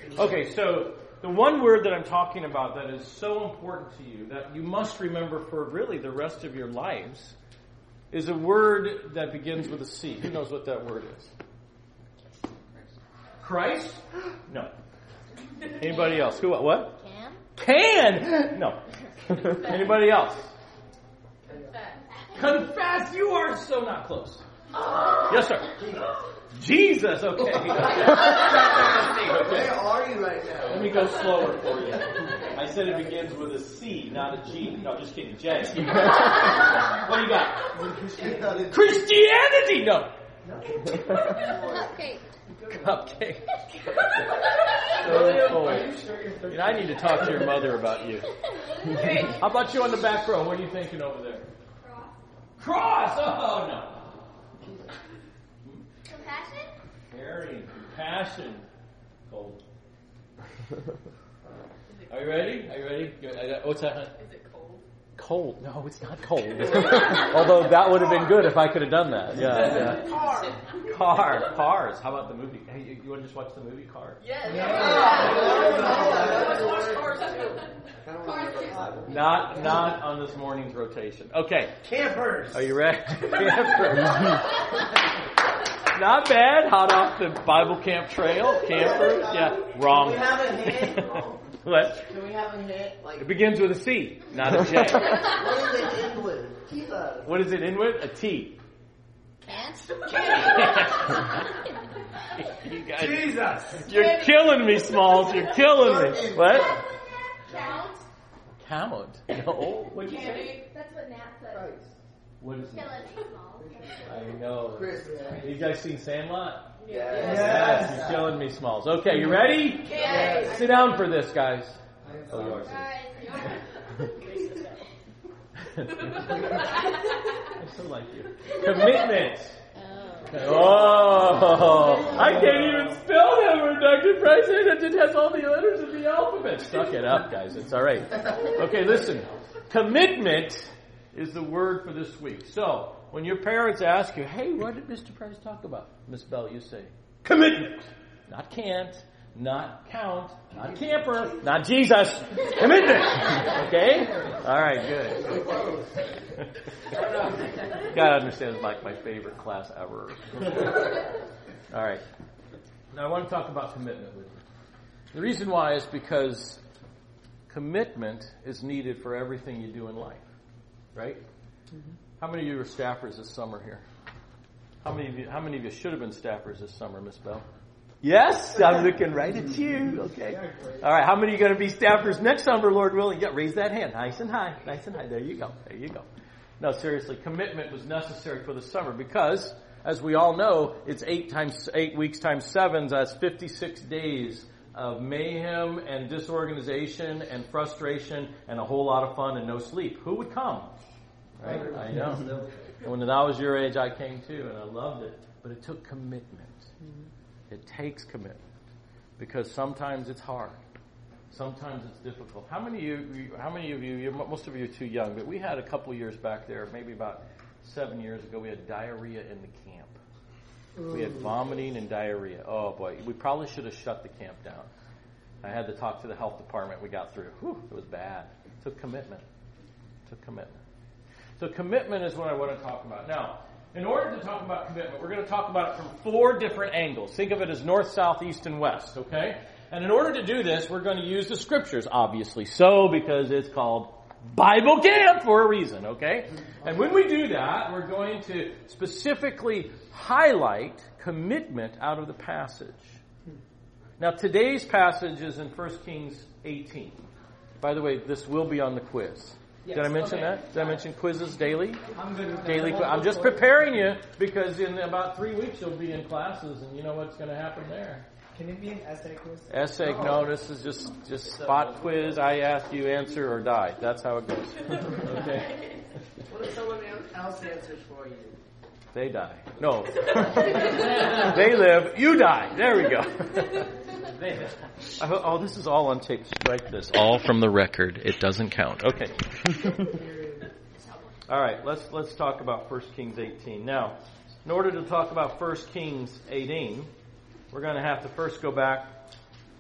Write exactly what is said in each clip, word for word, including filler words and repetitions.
Okay, so the one word that I'm talking about that is so important to you that you must remember for really the rest of your lives is a word that begins with a C. Who knows what that word is? Christ? No. Anybody else? Who? What? Can? Can? No. Anybody else? Confess. Confess. You are so not close. Yes, sir. Jesus. Okay. Where are you right now? Let me go slower for you. I said it begins with a C, not a G. No, just kidding. J. What do you got? Christianity. No. Cupcake. Cupcake. So cold. And I need to talk to your mother about you. How about you on the back row? What are you thinking over there? Cross. Cross. Oh no. Compassion? Caring, compassion. Cold. Are you ready? Are you ready? What's that? Is it cold? Cold. No, it's not cold. Although that would have been good if I could have done that. Yeah, yeah. Car. Car. Cars. How about the movie? Hey, you, you want to just watch the movie Cars? Yeah. yeah. Let's watch Cars too. Not, not on this morning's rotation. Okay. Campers. Are you ready? Campers. Not bad. Hot off the Bible camp trail. Campers. Yeah. Wrong. Can we have a hint? What? Can we have a hint? Like, It begins with a C, not a J. what is it in with? Keep us. What is it in with? A T. Can't? You guys, Jesus. you're killing me, Smalls. You're killing me. What? Count? Count. No. What'd you say? Candy. That's what Nat said. What is it? Killing me small. I know. Chris. You guys seen Sandlot? Yes. Yes. You're killing me, Smalls. Okay, you ready? Yes. Sit down for this, guys. Oh, you are. I so like you. Commitment. Oh, I can't even spell that word, Doctor Price. It just has all the letters of the alphabet. Suck it up, guys. It's all right. Okay, listen. Commitment is the word for this week. So, when your parents ask you, hey, what did Mister Price talk about? Miss Bell, you say, commitment. Not can't, not count, not camper, not Jesus. Commitment. Okay? All right, good. Gotta understand it's like my favorite class ever. All right. Now I want to talk about commitment with you. The reason why is because commitment is needed for everything you do in life. Right? Mm-hmm. How many of you are staffers this summer here? How many of you, how many of you should have been staffers this summer, Miss Bell? Yes, I'm looking right at you. Okay. All right. How many are going to be staffers next summer, Lord willing? Yeah, raise that hand. Nice and high. Nice and high. There you go. There you go. No, seriously, commitment was necessary for the summer because, as we all know, it's eight times eight weeks times seven. That's fifty-six days of mayhem and disorganization and frustration and a whole lot of fun and no sleep. Who would come? Right? I know. When I was your age, I came too, and I loved it. But it took commitment. It takes commitment because sometimes it's hard. Sometimes it's difficult. How many of you, how many of you, you're, most of you are too young, but we had a couple years back there, maybe about seven years ago, we had diarrhea in the camp. We had vomiting and diarrhea. Oh boy, we probably should have shut the camp down. I had to talk to the health department. We got through. Whew, it was bad. It took commitment. It took commitment. So commitment is what I want to talk about. Now, in order to talk about commitment, we're going to talk about it from four different angles. Think of it as north, south, east, and west, okay? And in order to do this, we're going to use the scriptures, obviously so, because it's called Bible Camp for a reason, okay? And when we do that, we're going to specifically highlight commitment out of the passage. Now, today's passage is in First Kings eighteen. By the way, this will be on the quiz. Yes, Did I mention okay. that? Did I mention quizzes daily? I'm good with daily. Qu- I'm just preparing you because in about three weeks you'll be in classes, and you know what's going to happen there. Can it be an essay quiz? Essay? Oh. No, this is just just spot quiz. I ask you, answer or die. That's how it goes. Okay. What if someone else answers for you? They die. No. They live. You die. There we go. Oh, this is all on tape. Strike this. All from the record. It doesn't count. Okay. All right. Let's let's talk about First Kings eighteen. Now, in order to talk about First Kings eighteen, we're going to have to first go back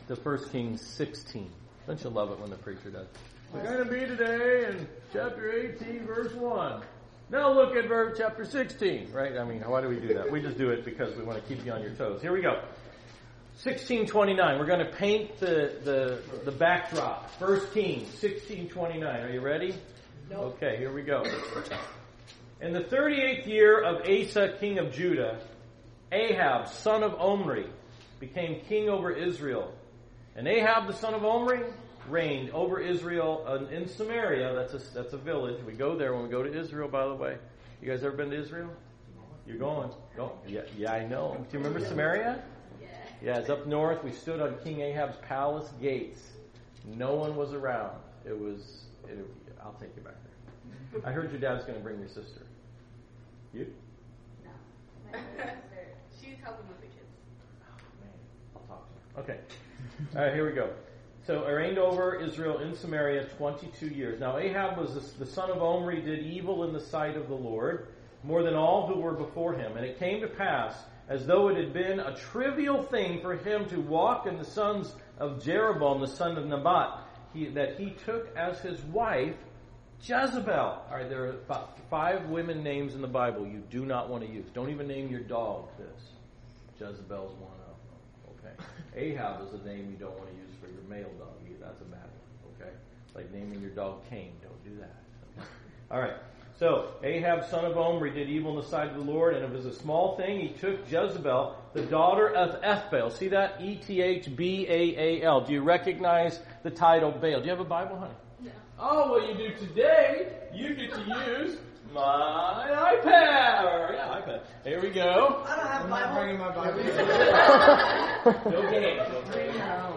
to First Kings sixteen. Don't you love it when the preacher does? We're going to be today in chapter eighteen, verse one. Now look at verse chapter sixteen, right? I mean, why do we do that? We just do it because we want to keep you on your toes. Here we go. sixteen twenty-nine. We're going to paint the, the, the backdrop. First Kings sixteen twenty-nine. Are you ready? No. Okay, here we go. In the thirty-eighth year of Asa, king of Judah, Ahab, son of Omri, became king over Israel. And Ahab, the son of Omri, reigned over Israel in Samaria. That's a, that's a village. We go there when we go to Israel, by the way. You guys ever been to Israel? You're going. Go. Yeah, yeah, I know. Do you remember Samaria? Yeah. Yeah, it's up north. We stood on King Ahab's palace gates. No one was around. It was, it, I'll take you back there. I heard your dad's going to bring your sister. You? No. My sister. She's helping with the kids. Oh, man. I'll talk to her. Okay. All right, here we go. So I reigned over Israel in Samaria twenty-two years. Now Ahab was the, the son of Omri, did evil in the sight of the Lord, more than all who were before him. And it came to pass, as though it had been a trivial thing for him to walk in the sons of Jeroboam, the son of Nebat, he, that he took as his wife Jezebel. All right, there are about five women names in the Bible you do not want to use. Don't even name your dog this. Jezebel's one of them. Okay. Ahab is a name you don't want to use for your male dog. That's a bad one. Okay. Like naming your dog Cain. Don't do that. Okay? All right. So Ahab, son of Omri, did evil in the sight of the Lord, and it was a small thing. He took Jezebel, the daughter of Ethbaal. See that? E T H B A A L. Do you recognize the title Baal? Do you have a Bible, honey? No. Oh, well, you do today. You get to use my iPad. Yeah, iPad. Here we go. I don't have I'm my not bringing my Bible. No game. No game.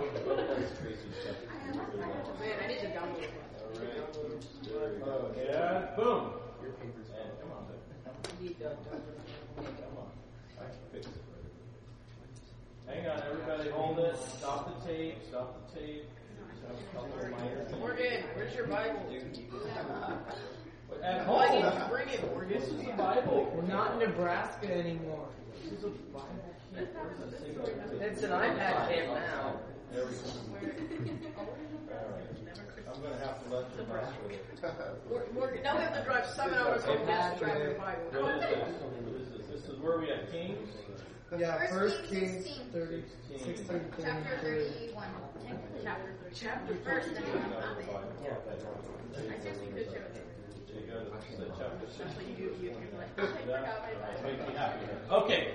Man, I need to download it. Yeah. Boom. Your paper's in. Come on, baby. Come on. I can fix it. Hang on, everybody. Hold it. Stop the tape. Stop the tape. Morgan, where's your Bible? At Oh, I need home. to bring it, Morgan. This is the Bible. We're not in Nebraska anymore. This is a Bible key. Where's the single? It's an iPad camp now. There we go. I'm going to have to let you mess with it. Morgan, now we have to drive seven hours home just to grab your Bible. What is this? What is this? This is where we at Kings? Yeah, First First Kings Kings sixteen. thirty, six, thirty, Chapter thirty. thirty-one. Chapter thirty. Chapter First thirty. and then I'm in. I guess you could show it. Actually, you, you, you're like, I forgot my Bible. Okay.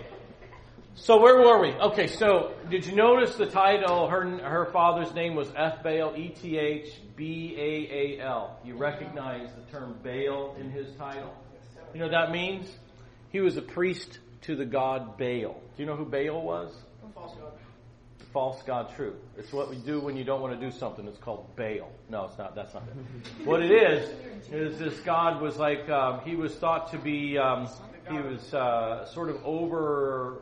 So where were we? Okay, so did you notice the title? Her her father's name was Ethbaal, E T H B A A L. You recognize the term Baal in his title? You know what that means? He was a priest to the god Baal. Do you know who Baal was? False God. False god, true. It's what we do when you don't want to do something. It's called Baal. No, it's not. That's not it. What it is, is this god was like, um, he was thought to be, um, he was uh, sort of over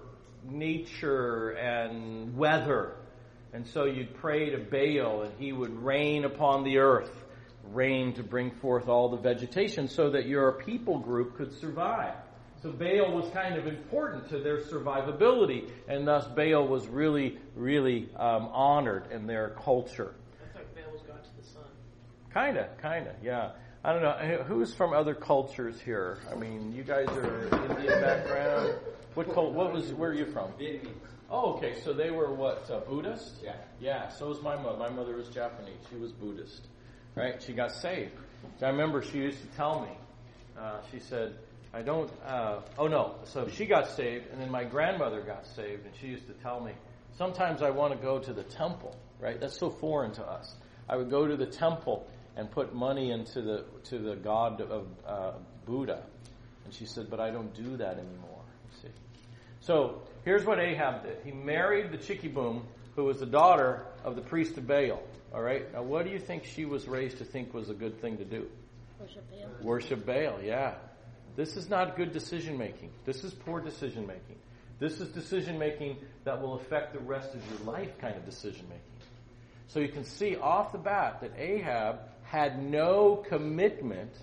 nature and weather. And so you'd pray to Baal and he would rain upon the earth. Rain to bring forth all the vegetation so that your people group could survive. So Baal was kind of important to their survivability, and thus Baal was really, really um, honored in their culture. I thought Baal was God to the sun. Kind of, kind of, yeah. I don't know. Who's from other cultures here? I mean, you guys are Indian background. What cult, What was? Where are you from? Vietnamese. Oh, okay. So they were what? Uh, Buddhist? Yeah. Yeah. So was my mother. My mother was Japanese. She was Buddhist. Right? She got saved. I remember she used to tell me. Uh, she said, I don't, uh, oh no, so she got saved, and then my grandmother got saved, and she used to tell me, sometimes I want to go to the temple, right? That's so foreign to us. I would go to the temple and put money into the, to the god of uh, Buddha. And she said, but I don't do that anymore, you see. So, here's what Ahab did. He married the Chickyboom, who was the daughter of the priest of Baal, all right? Now, what do you think she was raised to think was a good thing to do? Worship Baal. Worship Baal, yeah. This is not good decision making. This is poor decision making. This is decision making that will affect the rest of your life kind of decision making. So you can see off the bat that Ahab had no commitment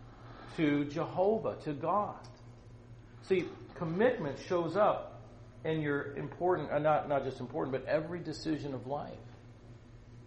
to Jehovah, to God. See, commitment shows up in your important, uh, not, not just important, but every decision of life.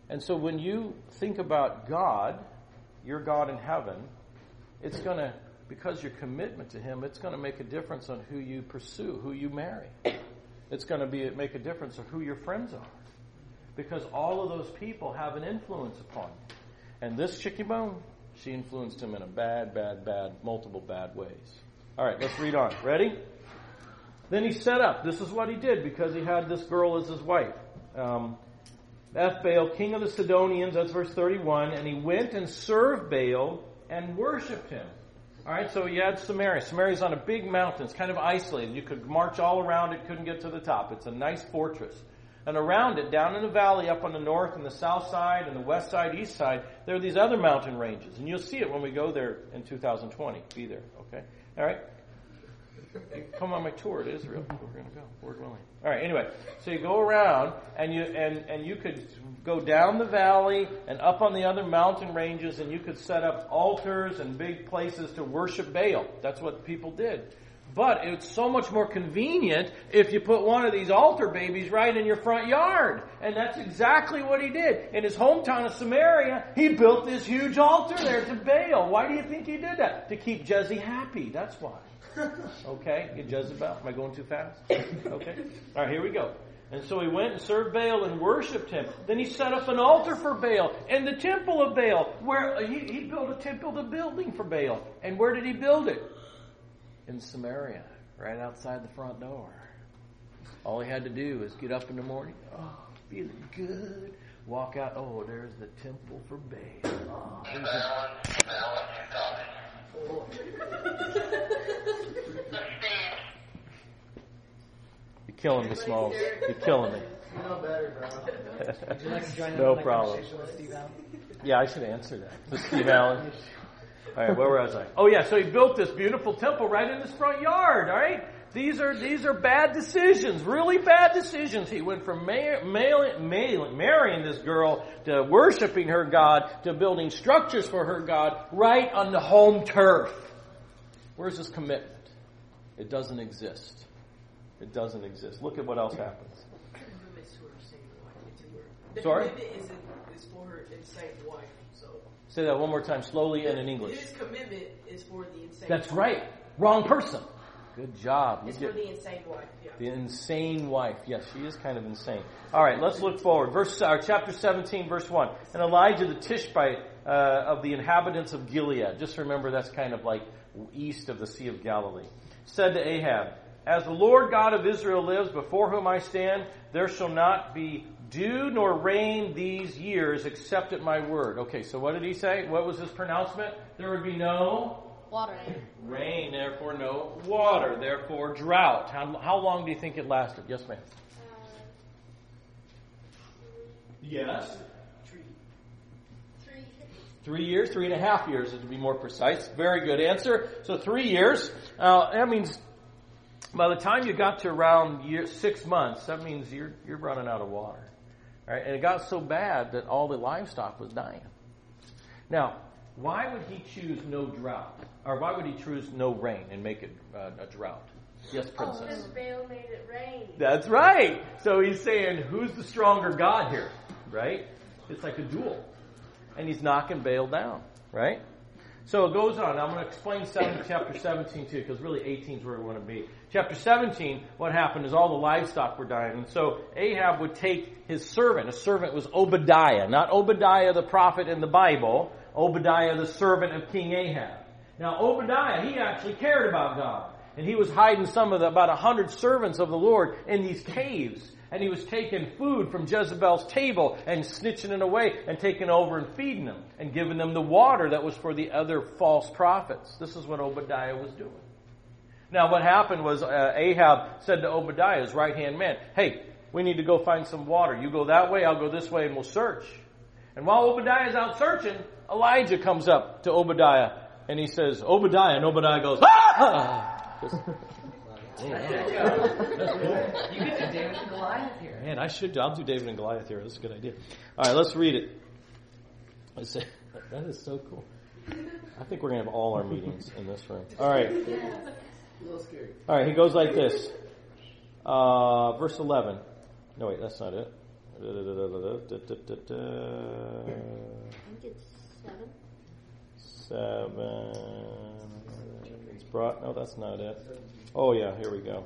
And so when you think about God, your God in heaven, it's going to, because your commitment to Him, it's going to make a difference on who you pursue, who you marry. It's going to be make a difference on who your friends are. Because all of those people have an influence upon you. And this Chicky Bone, she influenced him in a bad, bad, bad, multiple bad ways. All right, let's read on. Ready? Then he set up. This is what he did because he had this girl as his wife. Um, Baal, king of the Sidonians, that's verse thirty-one, and he went and served Baal and worshipped him. All right, so he had Samaria. Samaria's on a big mountain. It's kind of isolated. You could march all around it, couldn't get to the top. It's a nice fortress. And around it, down in the valley, up on the north and the south side and the west side, east side, there are these other mountain ranges. And you'll see it when we go there in two thousand twenty. Be there, okay? All right? Come on my tour to Israel. We're going to go, Lord willing. All right, anyway. So you go around, and you and, and you could go down the valley and up on the other mountain ranges, and you could set up altars and big places to worship Baal. That's what people did. But it's so much more convenient if you put one of these altar babies right in your front yard. And that's exactly what he did. In his hometown of Samaria, he built this huge altar there to Baal. Why do you think he did that? To keep Jezzy happy. That's why. Okay? Get Jezebel. Am I going too fast? Okay? All right, here we go. And so he went and served Baal and worshipped him. Then he set up an altar for Baal and the temple of Baal. Where he, he built a temple, the building for Baal. And where did he build it? In Samaria, right outside the front door. All he had to do was get up in the morning. Oh, feeling good. Walk out. Oh, there's the temple for Baal. Oh, there's the... You're killing me, Smalls. You're killing me. You know better, bro. Would you like to join No in on problem. the conversation with Steve Allen? Yeah, I should answer that. To Steve Allen. All right, where was I? Oh, yeah, so he built this beautiful temple right in his front yard, all right? These are these are bad decisions, really bad decisions. He went from mar- mar- mar- marrying this girl to worshiping her God to building structures for her God right on the home turf. Where's his commitment? It doesn't exist. It doesn't exist. Look at what else happens. The Sorry? commitment is, in, is for her insane wife. So Say that one more time, slowly and in English. his commitment is for the insane. That's wife. right. Wrong person. Good job. You It's get- for the insane wife. Yeah. The insane wife. Yes, she is kind of insane. All right, let's look forward. Verse, uh, chapter seventeen, verse one. And Elijah the Tishbite uh, of the inhabitants of Gilead. Just remember that's kind of like east of the Sea of Galilee. Said to Ahab, as the Lord God of Israel lives, before whom I stand, there shall not be dew nor rain these years except at my word. Okay, so what did he say? What was his pronouncement? There would be no Water. rain, therefore no water, therefore drought. How, how long do you think it lasted? Yes, ma'am. Yes. Three. Three years, three and a half years, to be more precise. Very good answer. So three years. Uh, that means by the time you got to around year, six months, that means you're you're running out of water. All right? And it got so bad that all the livestock was dying. Now, why would he choose no drought? Or why would he choose no rain and make it uh, a drought? Yes, princess. Oh, Baal made it rain. That's right. So he's saying, who's the stronger God here? Right? It's like a duel. And he's knocking Baal down. Right? So it goes on. I'm going to explain seven, chapter seventeen too, because really eighteen is where we want to be. Chapter seventeen, what happened is all the livestock were dying. And so Ahab would take his servant. His servant was Obadiah. Not Obadiah the prophet in the Bible. Obadiah the servant of King Ahab. Now Obadiah, he actually cared about God. And he was hiding some of the, about a hundred servants of the Lord in these caves. And he was taking food from Jezebel's table and snitching it away and taking over and feeding them and giving them the water that was for the other false prophets. This is what Obadiah was doing. Now what happened was uh, Ahab said to Obadiah, his right-hand man, hey, we need to go find some water. You go that way, I'll go this way, and we'll search. And while Obadiah's out searching, Elijah comes up to Obadiah and he says, Obadiah, and Obadiah goes, ah! Just, You get to David and Goliath here. Man, I should do. I'll do David and Goliath here. That's a good idea. All right, let's read it. Let's say, that is so cool. I think we're going to have all our meetings in this room. All right. A little scary. All right, he goes like this. Uh, verse eleven. No, wait, that's not it. da, da, da, da. I think it's seven. Seven. It's brought. No, that's not it. Oh yeah, here we go.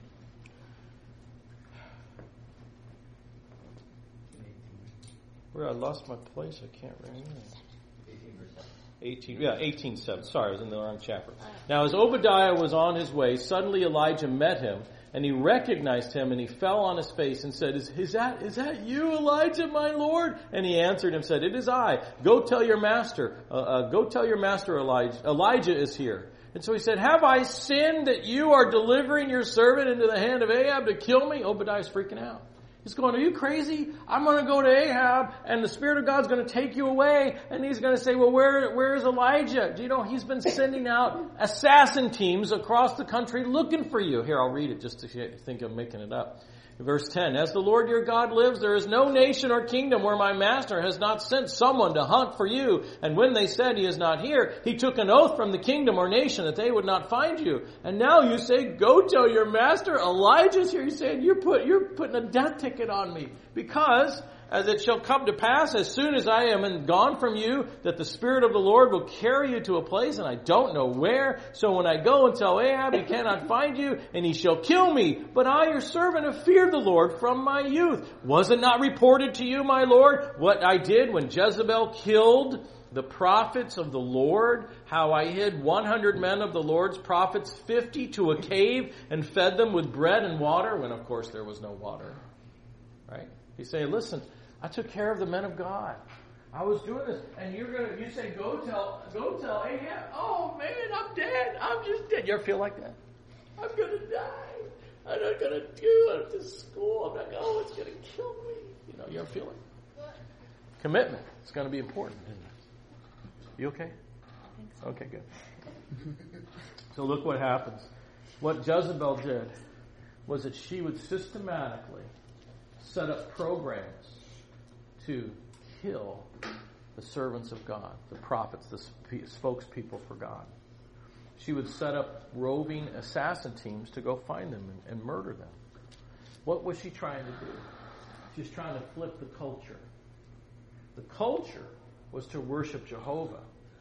Where I lost my place, I can't remember. eighteen, yeah, eighteen seven. Sorry, I was in the wrong chapter. Now, as Obadiah was on his way, suddenly Elijah met him, and he recognized him, and he fell on his face and said, is, is that is that you, Elijah, my Lord? And he answered and said, it is I. Go tell your master, uh, uh, go tell your master Elijah, Elijah is here. And so he said, have I sinned that you are delivering your servant into the hand of Ahab to kill me? Obadiah's freaking out. He's going, are you crazy? I'm going to go to Ahab, and the Spirit of God's going to take you away. And he's going to say, well, where, where is Elijah? Do you know, he's been sending out assassin teams across the country looking for you. Here, I'll read it just to think I'm making it up. Verse ten, as the Lord your God lives, there is no nation or kingdom where my master has not sent someone to hunt for you. And when they said he is not here, he took an oath from the kingdom or nation that they would not find you. And now you say, go tell your master Elijah's here. You're saying, you're, put, you're putting a death ticket on me. Because as it shall come to pass, as soon as I am gone from you, that the Spirit of the Lord will carry you to a place, and I don't know where. So when I go and tell Ahab, he cannot find you, and he shall kill me. But I, your servant, have feared the Lord from my youth. Was it not reported to you, my Lord, what I did when Jezebel killed the prophets of the Lord, how I hid one hundred men of the Lord's prophets, fifty to a cave, and fed them with bread and water, when of course there was no water. Right? He's saying, listen, I took care of the men of God. I was doing this, and you're gonna you say, go tell go tell Ahab, oh man, I'm dead. I'm just dead. You ever feel like that? I'm gonna die. I'm not gonna do it to school. I'm not gonna, oh, it's gonna kill me. You know, you ever feel it? Commitment. It's gonna be important, isn't it? You okay? I think so. Okay, good. So look what happens. What Jezebel did was that she would systematically set up programs to kill the servants of God, the prophets, the spokespeople for God. She would set up roving assassin teams to go find them and, and murder them. What was she trying to do? She was trying to flip the culture. The culture was to worship Jehovah.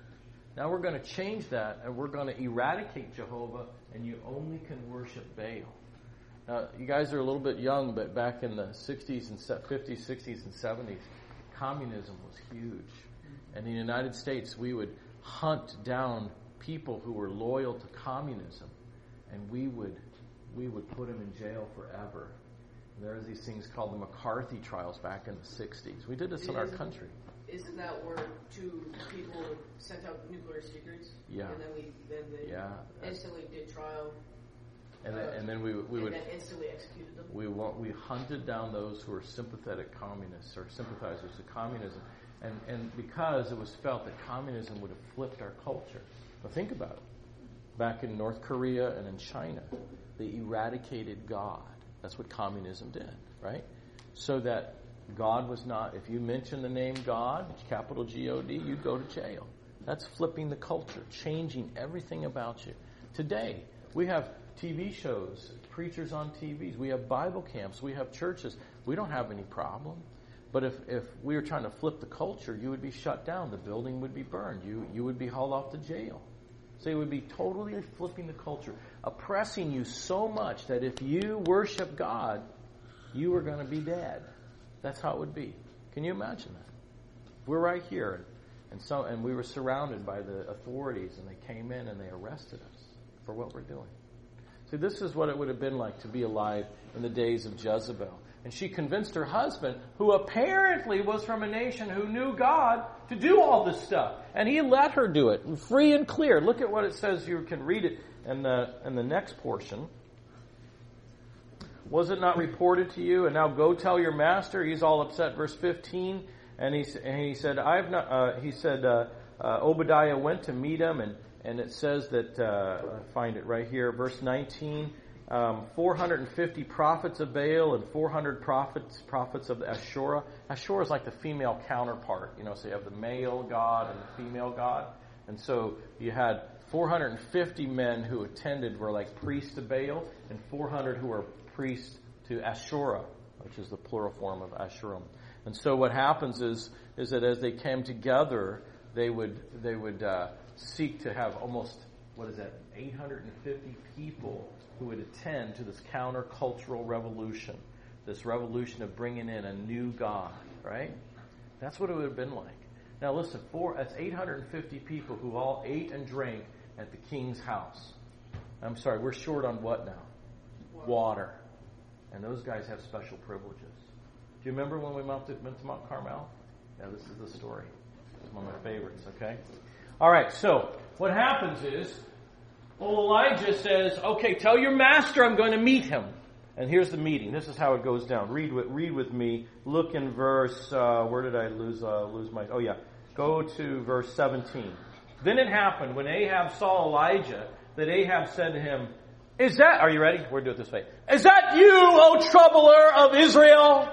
Now we're going to change that, and we're going to eradicate Jehovah, and you only can worship Baal. Now, you guys are a little bit young, but back in the sixties and fifties, sixties, and seventies, communism was huge. And in the United States, we would hunt down people who were loyal to communism, and we would we would put them in jail forever. And there are these things called the McCarthy trials back in the sixties. We did this in our country. Isn't that where two people sent out nuclear secrets? Yeah. And then we then they Yeah. instantly did trial. And then, and then we we and would then instantly executed them. we wa- we hunted down those who were sympathetic communists or sympathizers to communism, and and because it was felt that communism would have flipped our culture. But think about it. Back in North Korea and in China, they eradicated God. That's what communism did, right? So that God was not. If you mention the name God, capital G O D, you'd go to jail. That's flipping the culture, changing everything about you. Today, we have T V shows, preachers on T Vs. We have Bible camps. We have churches. We don't have any problem. But if, if we were trying to flip the culture, you would be shut down. The building would be burned. You, you would be hauled off to jail. So it would be totally flipping the culture, oppressing you so much that if you worship God, you were going to be dead. That's how it would be. Can you imagine that? We're right here, and so and we were surrounded by the authorities, and they came in and they arrested us for what we're doing. See, this is what it would have been like to be alive in the days of Jezebel. And she convinced her husband, who apparently was from a nation who knew God, to do all this stuff. And he let her do it, free and clear. Look at what it says. You can read it in the, in the next portion. Was it not reported to you? And now go tell your master. He's all upset. Verse fifteen. And he, and he said, I've not, uh, he said, uh, uh, Obadiah went to meet him, and And it says that, uh, I find it right here, verse nineteen, um, four hundred fifty prophets of Baal and four hundred prophets prophets of Asherah. Asherah is like the female counterpart, you know, so you have the male god and the female god. And so you had four hundred fifty men who attended were like priests to Baal, and four hundred who were priests to Asherah, which is the plural form of Asherim. And so what happens is is that as they came together, they would they would uh, seek to have almost, what is that, eight hundred fifty people who would attend to this countercultural revolution, this revolution of bringing in a new God, right? That's what it would have been like. Now listen, four, that's eight hundred fifty people who all ate and drank at the king's house. I'm sorry, we're short on what now? Water. And those guys have special privileges. Do you remember when we went to, went to Mount Carmel? Yeah, this is the story. It's one of my favorites, okay? All right, so what happens is, well, Elijah says, okay, tell your master I'm going to meet him. And here's the meeting. This is how it goes down. Read with, read with me. Look in verse, uh, where did I lose uh, lose my, oh yeah. Go to verse seventeen. Then it happened when Ahab saw Elijah that Ahab said to him, is that, are you ready? We're going to do it this way. Is that you, O troubler of Israel?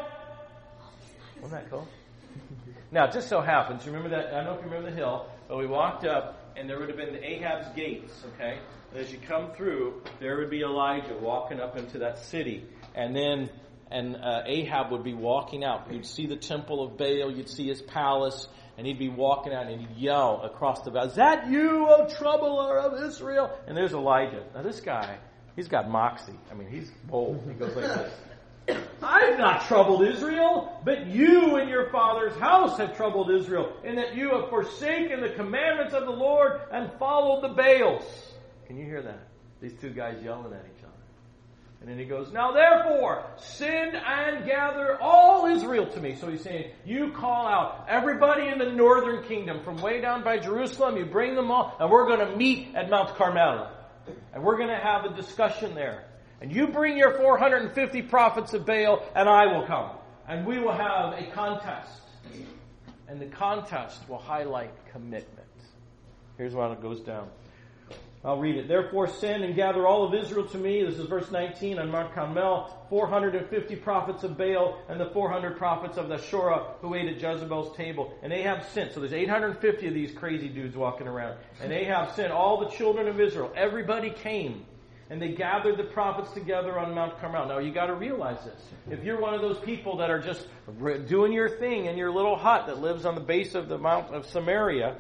Wasn't that cool? Now, it just so happens, you remember that, I don't know if you remember the hill, but we walked up and there would have been the Ahab's gates, okay? And as you come through, there would be Elijah walking up into that city. And then and uh, Ahab would be walking out. You'd see the temple of Baal, you'd see his palace, and he'd be walking out and he'd yell across the valley, is that you, O troubler of Israel? And there's Elijah. Now this guy, he's got moxie. I mean, he's bold. He goes like this. I've not troubled Israel, but you and your father's house have troubled Israel, in that you have forsaken the commandments of the Lord and followed the Baals. Can you hear that? These two guys yelling at each other. And then he goes, now therefore, send and gather all Israel to me. So he's saying, you call out everybody in the northern kingdom from way down by Jerusalem, you bring them all, and we're going to meet at Mount Carmel. And we're going to have a discussion there. And you bring your four hundred fifty prophets of Baal, and I will come. And we will have a contest. And the contest will highlight commitment. Here's how it goes down. I'll read it. Therefore send and gather all of Israel to me. This is verse nineteen on Mount Carmel. four hundred fifty prophets of Baal and the four hundred prophets of the Asherah who ate at Jezebel's table. And Ahab sent. So there's eight hundred fifty of these crazy dudes walking around. And Ahab sent all the children of Israel. Everybody came. And they gathered the prophets together on Mount Carmel. Now you got to realize this. If you're one of those people that are just doing your thing in your little hut that lives on the base of the Mount of Samaria,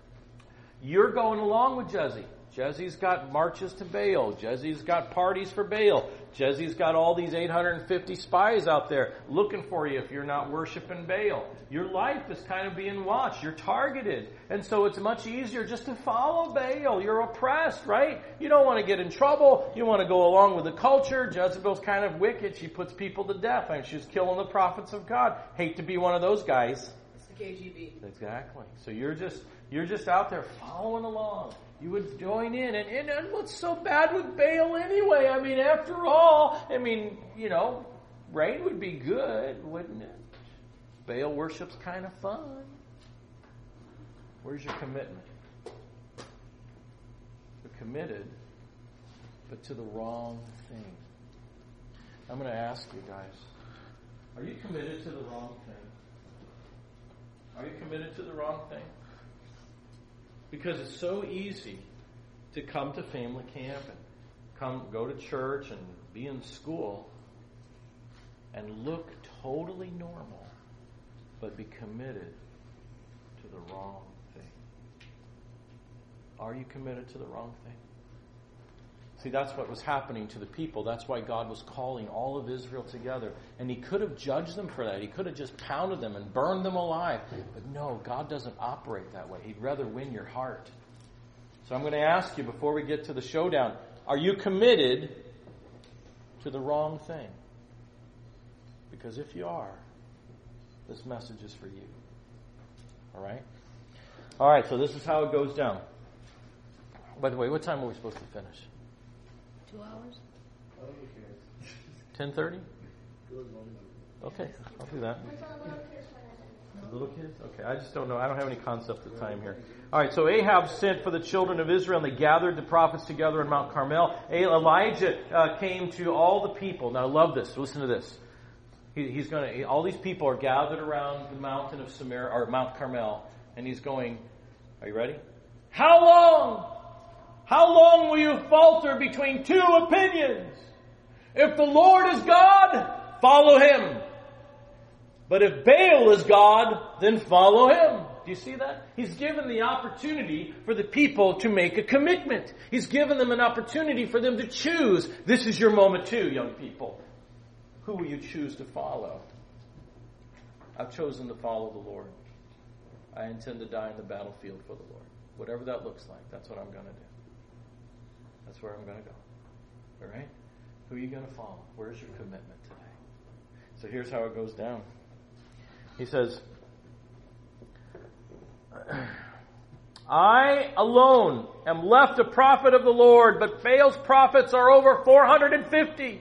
you're going along with Jesse. Jesse's got marches to Baal. Jesse's got parties for Baal. Jesse's got all these eight hundred fifty spies out there looking for you if you're not worshiping Baal. Your life is kind of being watched. You're targeted. And so it's much easier just to follow Baal. You're oppressed, right? You don't want to get in trouble. You want to go along with the culture. Jezebel's kind of wicked. She puts people to death. I mean, she's killing the prophets of God. Hate to be one of those guys. It's the K G B. Exactly. So you're just you're just out there following along. You would join in. And, and, and what's so bad with Baal anyway? I mean, after all, I mean, you know, rain would be good, wouldn't it? Baal worship's kind of fun. Where's your commitment? You're committed, but to the wrong thing. I'm going to ask you guys, are you committed to the wrong thing? Are you committed to the wrong thing? Because it's so easy to come to family camp and come go to church and be in school and look totally normal, but be committed to the wrong thing. Are you committed to the wrong thing? See, that's what was happening to the people. That's why God was calling all of Israel together. And He could have judged them for that. He could have just pounded them and burned them alive. But no, God doesn't operate that way. He'd rather win your heart. So I'm going to ask you before we get to the showdown, are you committed to the wrong thing? Because if you are, this message is for you. All right? All right, so this is how it goes down. By the way, what time are we supposed to finish? Two hours? ten thirty? Okay, I'll do that. Little kids? Okay, I just don't know. I don't have any concept of time here. All right, so Ahab sent for the children of Israel, and they gathered the prophets together in Mount Carmel. Elijah uh, came to all the people. Now, I love this. Listen to this. He, he's going to. All these people are gathered around the mountain of Samaria, or Mount Carmel, and he's going. Are you ready? How long? How long will you falter between two opinions? If the Lord is God, follow Him. But if Baal is God, then follow him. Do you see that? He's given the opportunity for the people to make a commitment. He's given them an opportunity for them to choose. This is your moment too, young people. Who will you choose to follow? I've chosen to follow the Lord. I intend to die in the battlefield for the Lord. Whatever that looks like, that's what I'm going to do. That's where I'm going to go. All right? Who are you going to follow? Where's your commitment today? So here's how it goes down. He says, I alone am left a prophet of the Lord, but Baal's prophets are over four hundred fifty.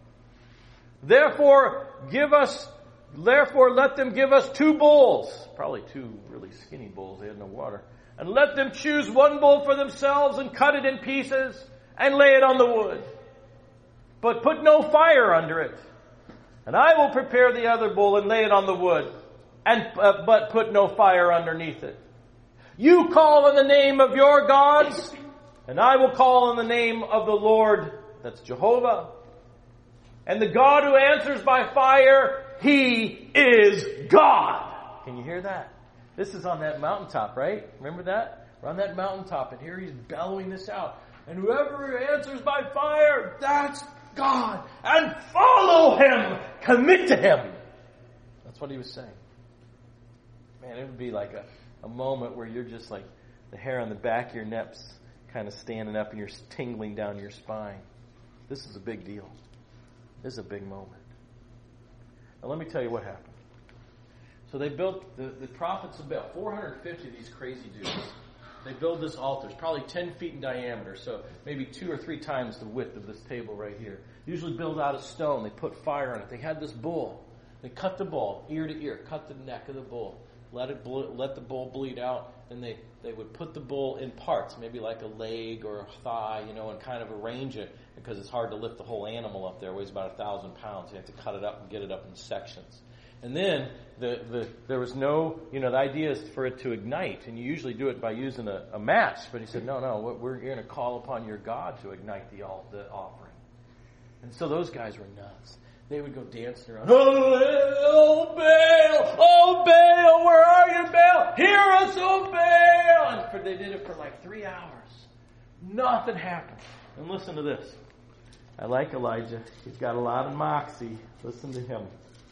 Therefore, give us, therefore let them give us two bulls. Probably two really skinny bulls. They had no water. And let them choose one bull for themselves and cut it in pieces and lay it on the wood. But put no fire under it. And I will prepare the other bull and lay it on the wood, and uh, but put no fire underneath it. You call on the name of your gods, and I will call on the name of the Lord, that's Jehovah. And the God who answers by fire, He is God. Can you hear that? This is on that mountaintop, right? Remember that? We're on that mountaintop, and here He's bellowing this out. And whoever answers by fire, that's God. And follow Him. Commit to Him. That's what He was saying. Man, it would be like a, a moment where you're just like the hair on the back of your neck's kind of standing up and you're tingling down your spine. This is a big deal. This is a big moment. Now let me tell you what happened. So they built, the, the prophets of Baal, four hundred fifty of these crazy dudes. They build this altar. It's probably ten feet in diameter, so maybe two or three times the width of this table right here. Usually built out of stone. They put fire on it. They had this bull. They cut the bull ear to ear, cut the neck of the bull, let it ble- let the bull bleed out. Then they, they would put the bull in parts, maybe like a leg or a thigh, you know, and kind of arrange it because it's hard to lift the whole animal up there. It weighs about a thousand pounds. You have to cut it up and get it up in sections. And then the, the there was no, you know, the idea is for it to ignite, and you usually do it by using a, a match. But he said, no, no, we're going to call upon your God to ignite the, the offering. And so those guys were nuts. They would go dancing around. Oh, Baal! Oh, Baal! Where are you, Baal? Hear us, oh, Baal! And for, they did it for like three hours. Nothing happened. And listen to this. I like Elijah. He's got a lot of moxie. Listen to him.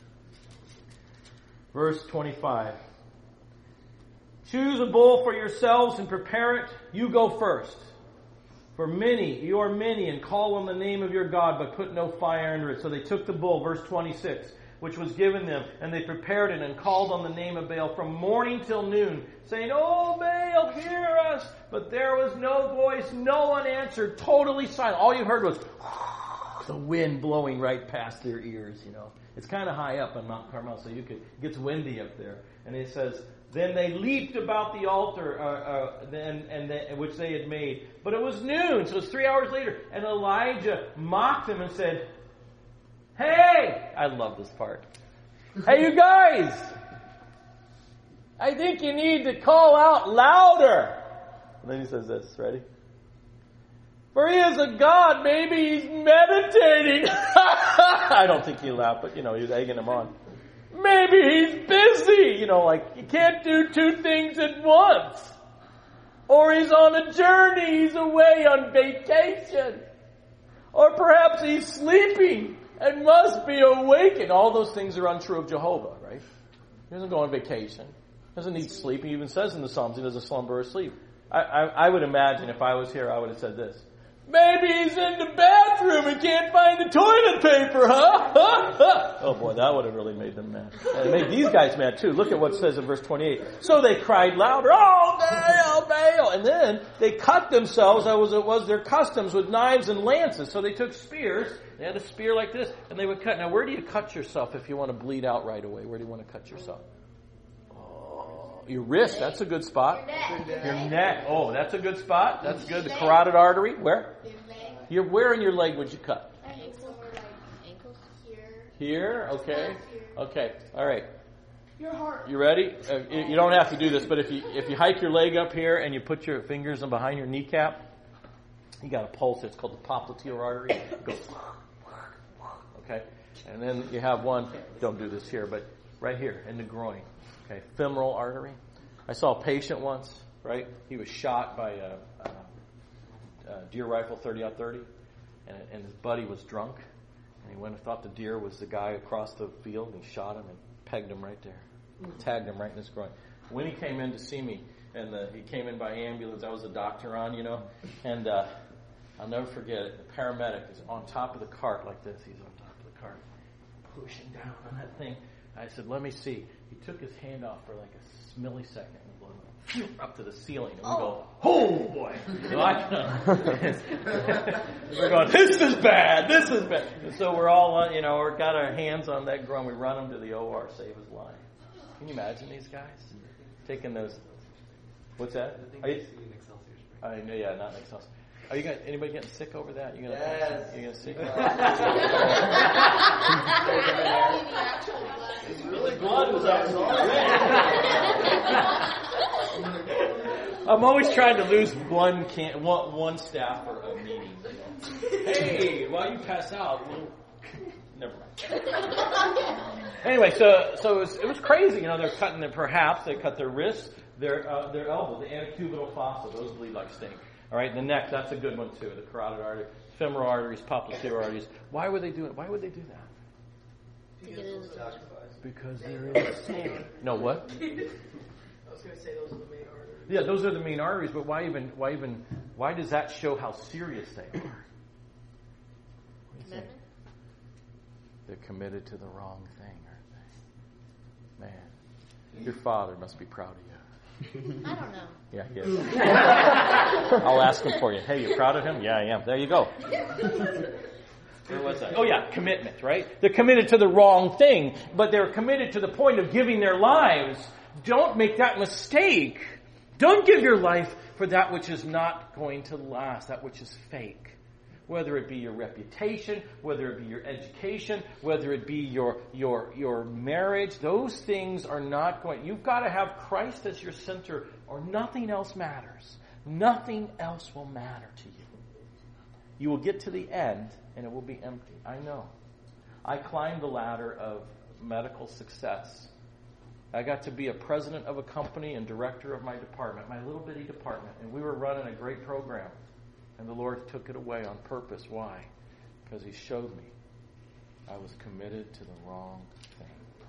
Verse twenty-five. Choose a bull for yourselves and prepare it. You go first. For many, you are many, and call on the name of your God, but put no fire under it. So they took the bull, verse twenty-six, which was given them, and they prepared it and called on the name of Baal from morning till noon, saying, Oh, Baal, hear us! But there was no voice, no one answered, totally silent. All you heard was the wind blowing right past their ears, you know. It's kind of high up on Mount Carmel, so you could, it gets windy up there. And it says, then they leaped about the altar, uh, uh, and, and the, which they had made. But it was noon, so it was three hours later. And Elijah mocked them and said, Hey! I love this part. Hey, you guys! I think you need to call out louder. And then he says this, ready? For he is a God, maybe he's meditating. I don't think he laughed, but you know, he was egging him on. Maybe he's busy. You know, like, you can't do two things at once. Or he's on a journey, he's away on vacation. Or perhaps he's sleeping and must be awakened. All those things are untrue of Jehovah, right? He doesn't go on vacation. He doesn't need sleep. He even says in the Psalms he doesn't slumber or sleep. I, I, I would imagine if I was here, I would have said this. Maybe he's in the bathroom and can't find the toilet paper, huh? Oh boy, that would have really made them mad. And it made these guys mad too. Look at what it says in verse twenty-eight. So they cried louder, Oh, Baal, Baal! And then they cut themselves, as it was their customs, with knives and lances. So they took spears. They had a spear like this, and they would cut. Now, where do you cut yourself if you want to bleed out right away? Where do you want to cut yourself? Oh, your wrist, that's a good spot. Your neck. Oh, that's a good spot. That's good. The carotid artery. Where? Your, where in your leg would you cut? Here. Okay. Okay. All right. Your heart. You ready? Uh, you, you don't have to do this, but if you if you hike your leg up here and you put your fingers in behind your kneecap, you got a pulse. It's called the popliteal artery. It goes. Okay. And then you have one. Don't do this here, but right here in the groin. Okay, femoral artery. I saw a patient once, right? He was shot by a, a, a deer rifle thirty aught thirty, and, and his buddy was drunk, and he went and thought the deer was the guy across the field, and he shot him and pegged him right there, tagged him right in his groin. When he came in to see me, and the, he came in by ambulance, I was a doctor on, you know, and uh, I'll never forget it. The paramedic is on top of the cart like this. He's on top of the cart, pushing down on that thing. I said, let me see. He took his hand off for like a millisecond and blew up to the ceiling. And we go, oh boy. So I, we're going, this is bad. This is bad. And so we're all, uh, you know, we've got our hands on that groin. We run him to the O R, save his life. Can you imagine these guys taking those? What's that? Are you, I know, yeah, not an Excelsior. Are you gonna, anybody getting sick over that? You gonna, yes. You gonna see? It's really blood was actually. I'm always trying to lose one can, one, one staff for a meeting. You know. Hey, while you pass out, we'll, never mind. Anyway, so so it was, it was crazy. You know, they're cutting their perhaps they cut their wrists, their uh, their elbow, the antecubital fossa. Those bleed like stink. All right, the neck, that's a good one too. The carotid artery, femoral arteries, popliteal arteries. Why would they do it? Why would they do that? Because there is. No, what? I was going to say those are the main arteries. Yeah, those are the main arteries. But why even? Why even? Why does that show how serious they are? What do you think? They're committed to the wrong thing, aren't they? Man, your father must be proud of you. I don't know. Yeah, he is. I'll ask him for you. Hey, you proud of him? Yeah, I am. There you go. Where was that? Oh, yeah, commitment, right? They're committed to the wrong thing, but they're committed to the point of giving their lives. Don't make that mistake. Don't give your life for that which is not going to last, that which is fake. Whether it be your reputation, whether it be your education, whether it be your your your marriage, those things are not going. You've got to have Christ as your center, or nothing else matters. Nothing else will matter to you. You will get to the end, and it will be empty. I know. I climbed the ladder of medical success. I got to be a president of a company and director of my department, my little bitty department, and we were running a great program. And the Lord took it away on purpose. Why? Because He showed me I was committed to the wrong thing.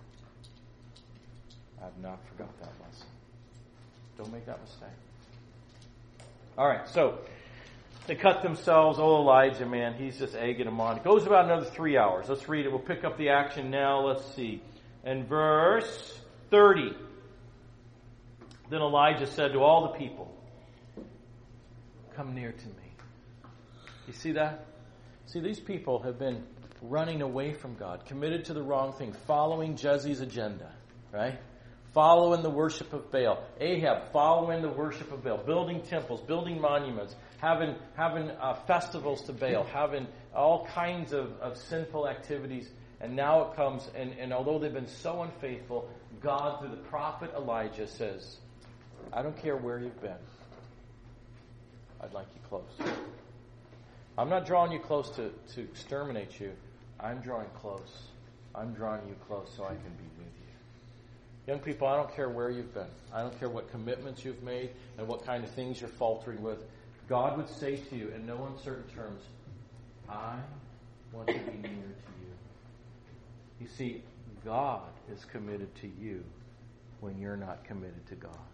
I've not forgot that lesson. Don't make that mistake. All right, so they cut themselves. Oh, Elijah, man, he's just egging them on. It goes about another three hours. Let's read it. We'll pick up the action now. Let's see. In verse thirty, then Elijah said to all the people, come near to me. You see that? See, these people have been running away from God, committed to the wrong thing, following Jezebel's agenda, right? Following the worship of Baal. Ahab following the worship of Baal, building temples, building monuments, having having uh, festivals to Baal, having all kinds of, of sinful activities. And now it comes, and, and although they've been so unfaithful, God, through the prophet Elijah, says, I don't care where you've been. I'd like you close. I'm not drawing you close to, to exterminate you. I'm drawing close. I'm drawing you close so I can be with you. Young people, I don't care where you've been. I don't care what commitments you've made and what kind of things you're faltering with. God would say to you in no uncertain terms, I want to be near to you. You see, God is committed to you when you're not committed to God.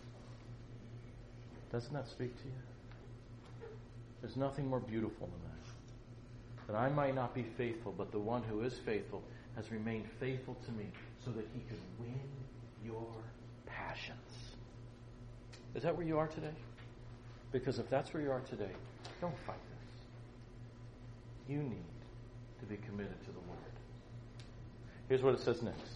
Doesn't that speak to you? There's nothing more beautiful than that. That I might not be faithful, but the one who is faithful has remained faithful to me so that he could win your passions. Is that where you are today? Because if that's where you are today, don't fight this. You need to be committed to the Word. Here's what it says next.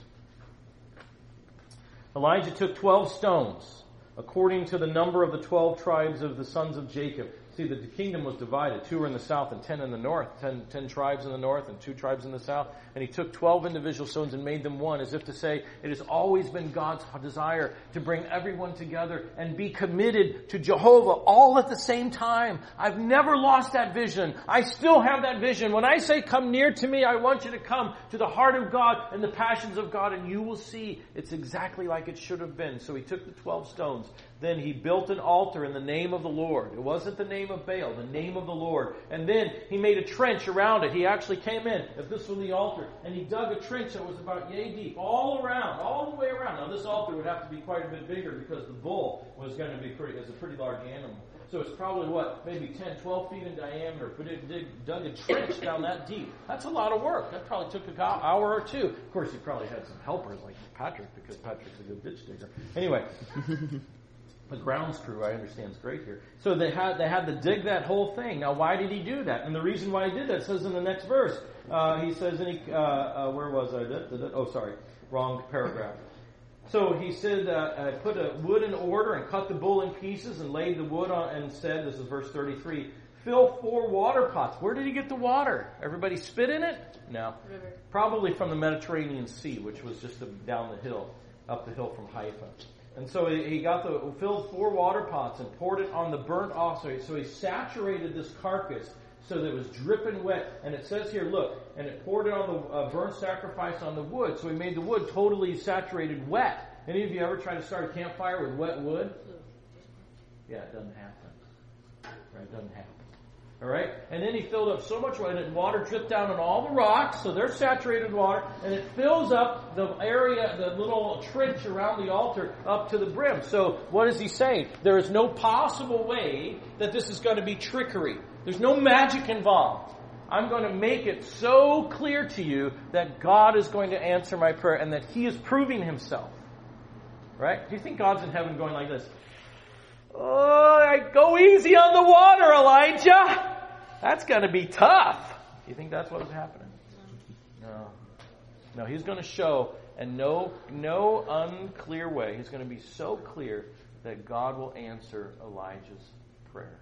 Elijah took twelve stones, according to the number of the twelve tribes of the sons of Jacob, See, the kingdom was divided. Two were in the south and ten in the north. Ten, ten tribes in the north and two tribes in the south. And he took twelve individual stones and made them one, as if to say, it has always been God's desire to bring everyone together and be committed to Jehovah all at the same time. I've never lost that vision. I still have that vision. When I say come near to me, I want you to come to the heart of God and the passions of God, and you will see it's exactly like it should have been. So he took the twelve stones. Then he built an altar in the name of the Lord. It wasn't the name of Baal, the name of the Lord. And then he made a trench around it. He actually came in, if this was the altar, and he dug a trench that was about yay deep, all around, all the way around. Now this altar would have to be quite a bit bigger because the bull was going to be pretty, is a pretty large animal. So it's probably, what, maybe ten, twelve feet in diameter, but it dig, dug a trench down that deep. That's a lot of work. That probably took an hour or two. Of course, he probably had some helpers like Patrick, because Patrick's a good ditch digger. Anyway. The grounds crew, I understand, is great here. So they had they had to dig that whole thing. Now, why did he do that? And the reason why he did that says in the next verse. Uh, he says, in he, uh, uh, where was I? Da, da, da, oh, sorry, wrong paragraph. So he said, uh, I put a wood in order and cut the bull in pieces and laid the wood on and said, this is verse thirty-three, fill four water pots. Where did he get the water? Everybody spit in it? No. River. Probably from the Mediterranean Sea, which was just down the hill, up the hill from Haifa. And so he got the filled four water pots and poured it on the burnt offering. So he saturated this carcass so that it was dripping wet. And it says here, look, and it poured it on the uh, burnt sacrifice on the wood. So he made the wood totally saturated wet. Any of you ever try to start a campfire with wet wood? Yeah, it doesn't happen. Right? It doesn't happen. All right? And then he filled up so much water, and water dripped down on all the rocks, so they're saturated water, and it fills up the area, the little trench around the altar up to the brim. So what does he say? There is no possible way that this is going to be trickery. There's no magic involved. I'm going to make it so clear to you that God is going to answer my prayer and that He is proving Himself. Right? Do you think God's in heaven going like this? Oh, go easy on the water, Elijah. That's going to be tough. Do you think that's what was happening? No. No, He's going to show, and no, no unclear way. He's going to be so clear that God will answer Elijah's prayer.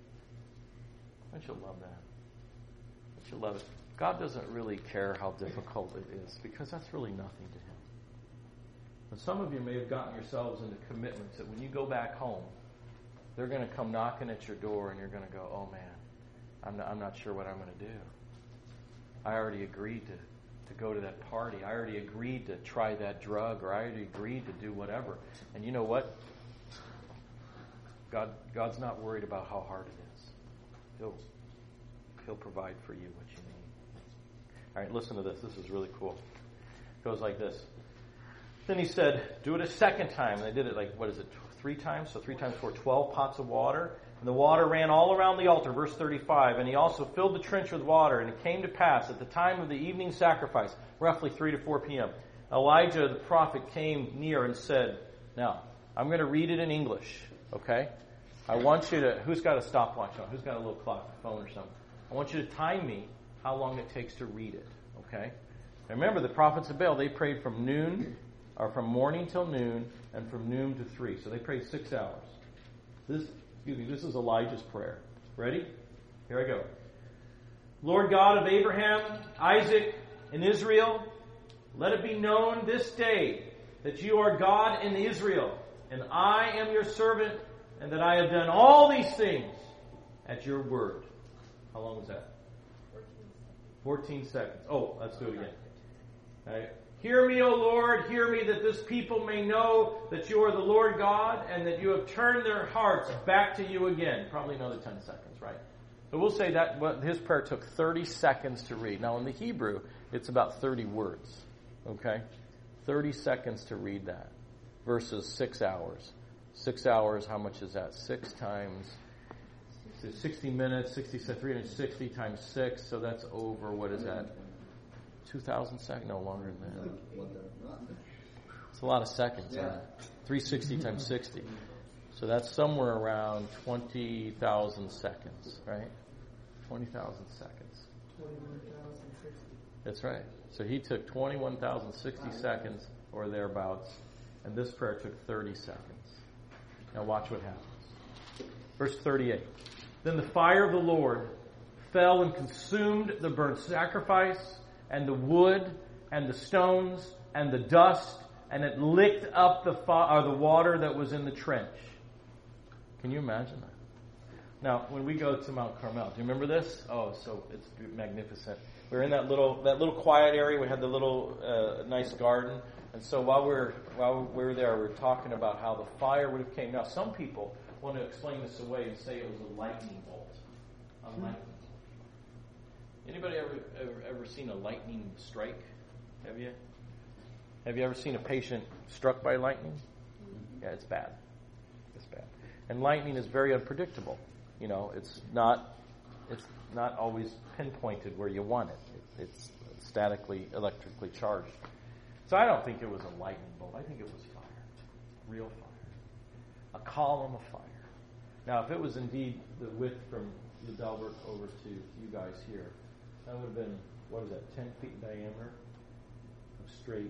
Don't you love that? Don't you love it? God doesn't really care how difficult it is, because that's really nothing to Him. But some of you may have gotten yourselves into commitments that when you go back home, they're going to come knocking at your door, and you're going to go, oh man, I'm not, I'm not sure what I'm going to do. I already agreed to, to go to that party. I already agreed to try that drug, or I already agreed to do whatever. And you know what? God, God's not worried about how hard it is. He'll, he'll provide for you what you need. All right, listen to this. This is really cool. It goes like this. Then he said, do it a second time. And they did it like, what is it, three times? So three times four, twelve pots of water. And the water ran all around the altar, verse thirty-five. And he also filled the trench with water. And it came to pass at the time of the evening sacrifice, roughly three to four p.m., Elijah the prophet came near and said, now, I'm going to read it in English, okay? I want you to, who's got a stopwatch on? Who's got a little clock, phone or something? I want you to time me how long it takes to read it, okay? Now remember, the prophets of Baal, they prayed from noon, or from morning till noon, and from noon to three. So they prayed six hours. This, excuse me, this is Elijah's prayer. Ready? Here I go. Lord God of Abraham, Isaac, and Israel, let it be known this day that you are God in Israel, and I am your servant, and that I have done all these things at your word. How long was that? fourteen seconds. Oh, let's do it again. All right. Hear me, O Lord, hear me, that this people may know that you are the Lord God, and that you have turned their hearts back to you again. Probably another ten seconds, right? So we'll say that his prayer took thirty seconds to read. Now in the Hebrew, it's about thirty words. Okay? thirty seconds to read that. Versus six hours. Six hours, how much is that? Six times sixty minutes, sixty, three hundred sixty times six, so that's over, what is that? two thousand seconds? No, longer than that. It's a lot of seconds. Huh? three hundred sixty times sixty. So that's somewhere around twenty thousand seconds, right? twenty thousand seconds. twenty-one thousand sixty. That's right. So he took twenty-one thousand sixty seconds, or thereabouts, and this prayer took thirty seconds. Now watch what happens. Verse thirty-eight. Then the fire of the Lord fell and consumed the burnt sacrifice and the wood and the stones and the dust, and it licked up the fi- or the water that was in the trench. Can you imagine that? Now, when we go to Mount Carmel, do you remember this? Oh, so it's magnificent. We were in that little that little quiet area. We had the little uh, nice garden, and so while we were while we were there, we were talking about how the fire would have came. Now, some people want to explain this away and say it was a lightning bolt. A lightning bolt. Anybody ever, ever ever seen a lightning strike? Have you? Have you ever seen a patient struck by lightning? Yeah, it's bad. It's bad. And lightning is very unpredictable. You know, it's not it's not always pinpointed where you want it. it. It's statically, electrically charged. So I don't think it was a lightning bolt. I think it was fire. Real fire. A column of fire. Now, if it was indeed the width from the Delbert over to you guys here, that would have been, what is that, ten feet in diameter of straight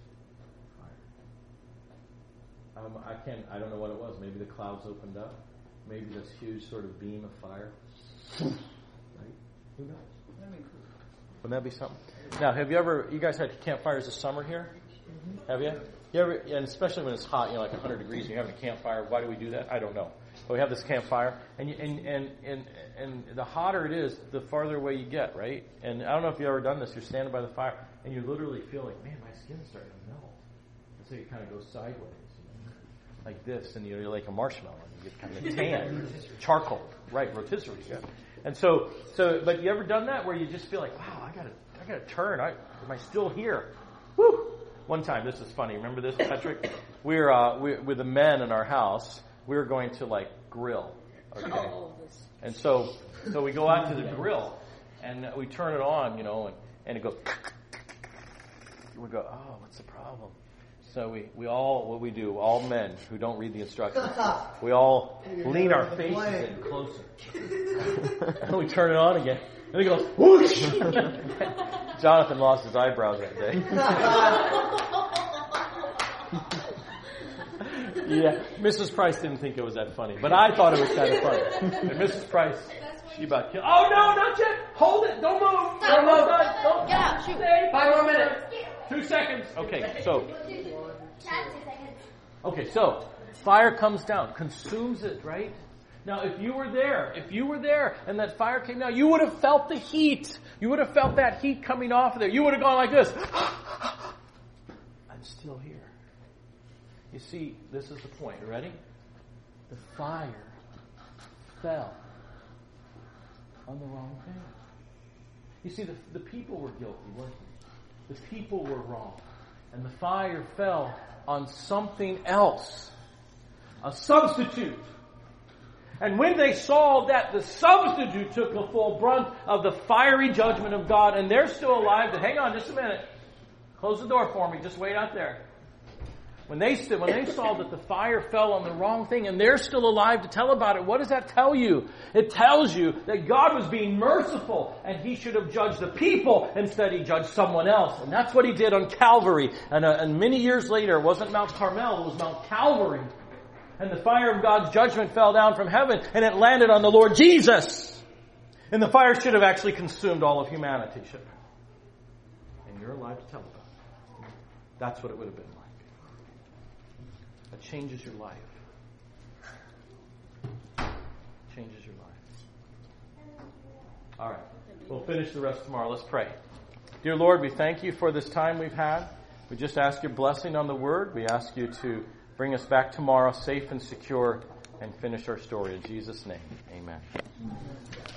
fire. Um, I can't, I don't know what it was. Maybe the clouds opened up. Maybe this huge sort of beam of fire. Right? Who knows? Wouldn't that be something? Now, have you ever, you guys had campfires this summer here? Mm-hmm. Have you? You ever, and especially when it's hot, you know, like one hundred degrees, and you're having a campfire. Why do we do that? I don't know. But we have this campfire, and you, and, and and and the hotter it is, the farther away you get, right? And I don't know if you've ever done this. You're standing by the fire, and you literally feel like, man, my skin's starting to melt. And so you kind of go sideways, you know, like this, and you're like a marshmallow, and you get kind of tan, charcoal, right? Rotisserie, yeah. And so, so, but you ever done that where you just feel like, wow, I gotta, I gotta turn. I, am I still here? Woo! One time, this is funny. Remember this, Patrick? We're uh, we, with the men in our house. We were going to like grill, okay? And so, so we go out to the grill, and we turn it on, you know, and, and it goes. We go, oh, what's the problem? So we, we all, what we do, all men who don't read the instructions, we all lean our faces in closer. And we turn it on again. And it goes, whoosh! Jonathan lost his eyebrows that day. Yeah, Missus Price didn't think it was that funny, but I thought it was kind of funny. And Missus Price, she about killed. Oh, no, not yet! Hold it! Don't move! Don't move! Don't. Get out! Shoot! Five more minutes. Two seconds. Okay, so. Okay, so fire comes down, consumes it, right? Now, if you were there, if you were there and that fire came down, you would have felt the heat. You would have felt that heat coming off of there. You would have gone like this. I'm still here. You see, this is the point. You ready? The fire fell on the wrong thing. You see, the, the people were guilty, weren't they? The people were wrong. And the fire fell on something else. A substitute. And when they saw that the substitute took the full brunt of the fiery judgment of God, and they're still alive, then hang on just a minute. Close the door for me. Just wait out there. When they st- when they saw that the fire fell on the wrong thing, and they're still alive to tell about it, what does that tell you? It tells you that God was being merciful, and He should have judged the people. Instead, He judged someone else. And that's what He did on Calvary. And, uh, and many years later, it wasn't Mount Carmel, it was Mount Calvary. And the fire of God's judgment fell down from heaven, and it landed on the Lord Jesus. And the fire should have actually consumed all of humanity, shouldn't it? And you're alive to tell about it. That's what it would have been like. That changes your life. Changes your life. All right. We'll finish the rest tomorrow. Let's pray. Dear Lord, we thank You for this time we've had. We just ask Your blessing on the Word. We ask You to bring us back tomorrow safe and secure and finish our story. In Jesus' name, amen.